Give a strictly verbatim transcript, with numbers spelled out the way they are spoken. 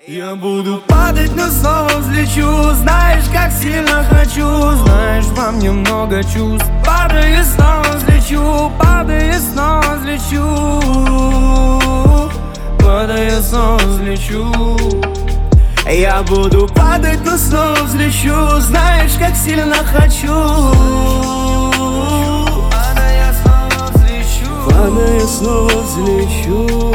Я буду падать, но снова взлечу. Знаешь, как сильно хочу. Знаешь, во мне много чувств. Падаю, снова взлечу. Падаю, снова взлечу. Падаю, снова взлечу. Я буду падать, но снова взлечу. Знаешь, как сильно хочу. Падаю, снова взлечу. Падаю, снова взлечу.